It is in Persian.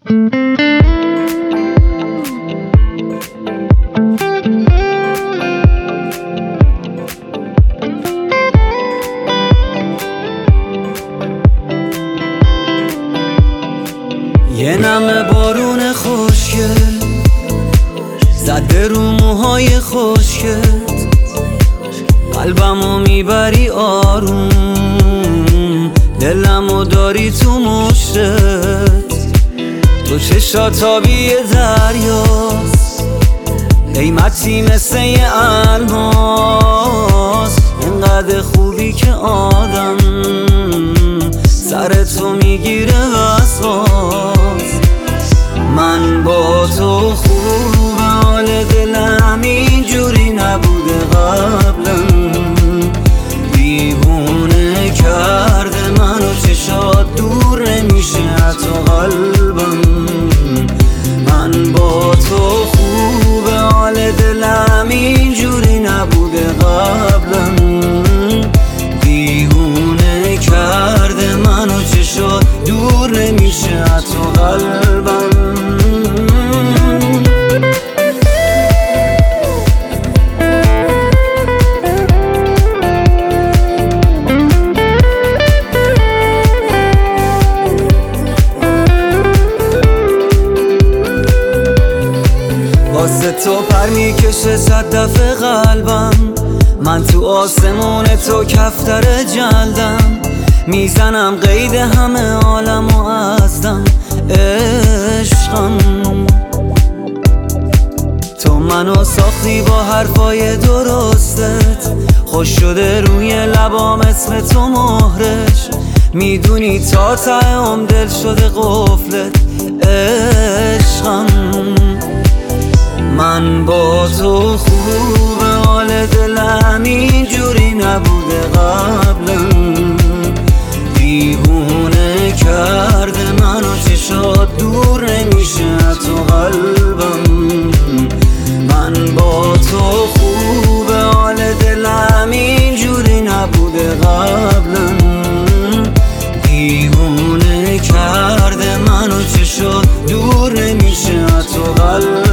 یه نم بارون خوشگل زده رو موهای خوشگت، قلبمو میبری آروم، دلمو داری تو مشتت. تو چشات آبی دریاست، قیمتی مثل یه الماس، اینقدر خوبی که آدم سر تو میگیره وسواس. من با تو خوبه، حال دلم اینجوری نبوده قبلا، دیوونه کرده منو، چشات دور نمیشه حتی قلبم. من با تو خوبه، حال دلم اینجوری نبوده قبلا، دیوونه کرده منو، چشات دور نمیشه حتی قلبم. واسه تو پر میکشه صد دفعه قلبم، من تو آسمون تو کفتر جلدم، میزنم قید همه عالم و ازدم عشقم. تو منو ساختی با حرفای درستت، خوش شده روی لبام اسم تو مهرش، میدونی تا ته دل شده قفلت عشقم. من با تو خوبه، حال دلم اینجوری نبوده قبلا، دیوونه کرده منو، چشات دور نمیشه تو قلبم. من با تو خوبه، حال دلم اینجوری نبوده قبلا، دیوونه کرده منو، چشات دور نمیشه تو قلبم.